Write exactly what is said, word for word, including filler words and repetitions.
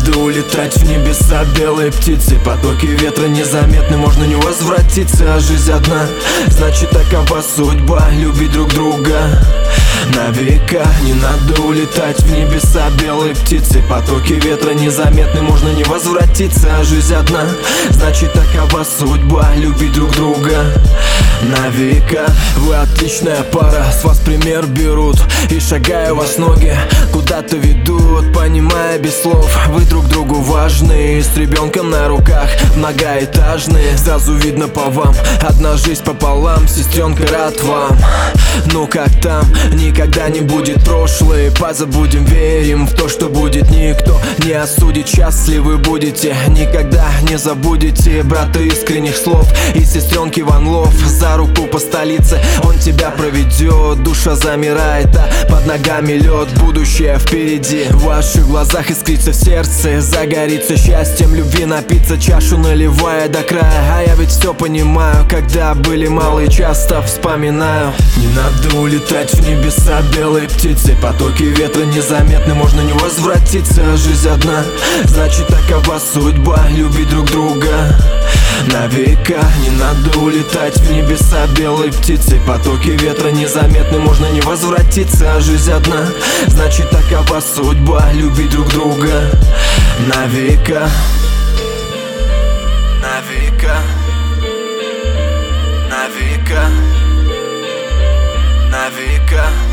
надо улетать в небеса белой птицей. Потоки ветра незаметны, можно не возвратиться. А жизнь одна, значит такова судьба. Любить друг друга на века. Не надо улетать в небеса белой птицей. Потоки ветра незаметны, можно не возвратиться. А жизнь одна, значит такова судьба. Любить друг друга на века. Вы отличная пара, с вас пример берут. И шагая вас ноги куда-то ведут, понимая без слов, вы друг другу важны. С ребенком на руках, многоэтажные. Сразу видно по вам, одна жизнь пополам. Сестренка, рад вам. Ну как там, никогда не будет прошлое. Позабудем, верим в то, что будет. Никто не осудит, счастливы будете. Никогда не забудете брата искренних слов и сестренки Ван Лов. За руку по столице он тебя проведет. Душа замирает, а под ногами лед. Будущее впереди, в ваших глазах искрится, в сердце загорится счастьем любви. Напиться чашу, наливая до края. А я ведь все понимаю, когда были малые, часто вспоминаю. Не надо улетать в небеса белой птицей. Потоки ветра незаметны, можно не возвратиться. А жизнь одна, значит такова судьба. Любить друг друга на века. Не надо улетать в небеса белой птицей. Потоки ветра незаметны, можно не возвратиться. А жизнь одна, значит такова судьба. Любить друг друга на века. На века. На века. На века.